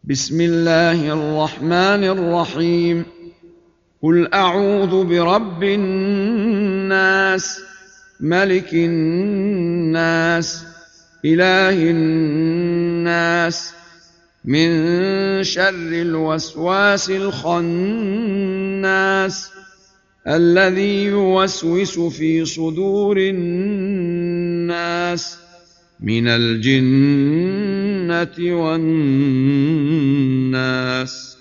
بسم الله الرحمن الرحيم. قل أعوذ برب الناس، ملك الناس، إله الناس، من شر الوسواس الخناس الذي يوسوس في صدور الناس من الجنة والناس.